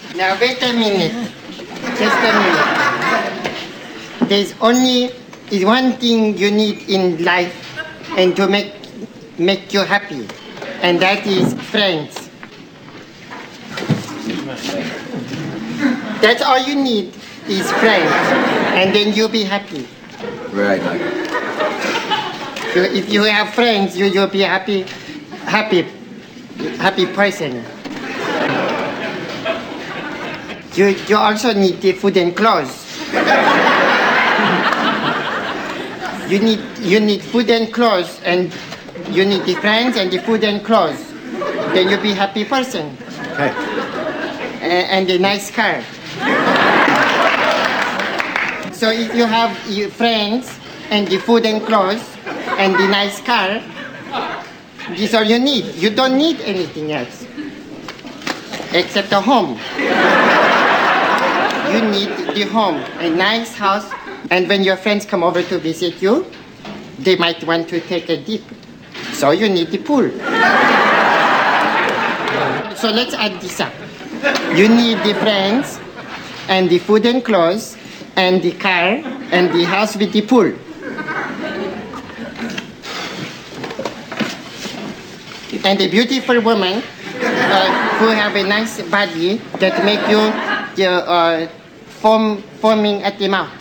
Now wait a minute. Just a minute. There's only one thing you need in life and to make you happy. And that is friends. That's all you need is friends. And then you'll be happy. Right. If you have friends, you'll be happy person. You also need the food and clothes. You need food and clothes, and you need the friends and the food and clothes. Then you'll be happy person. Okay. And a nice car. So if you have your friends and the food and clothes and the nice car, this is all you need. You don't need anything else except a home. You need the home, a nice house, and when your friends come over to visit you, they might want to take a dip. So you need the pool. So let's add this up. You need the friends and the food and clothes and the car and the house with the pool. And a beautiful woman who have a nice body that make you foaming at the mouth.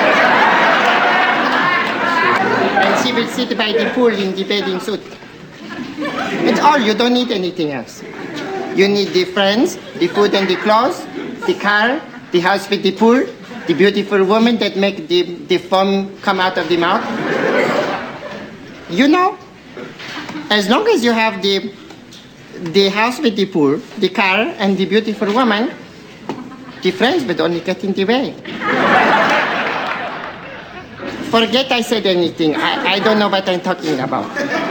And she will sit by the pool in the bathing suit. It's all. You don't need anything else. You need the friends, the food and the clothes, the car, the house with the pool, the beautiful woman that make the foam come out of the mouth. You know, as long as you have the house with the pool, the car, and the beautiful woman, the friends would only get in the way. Forget I said anything. I don't know what I'm talking about.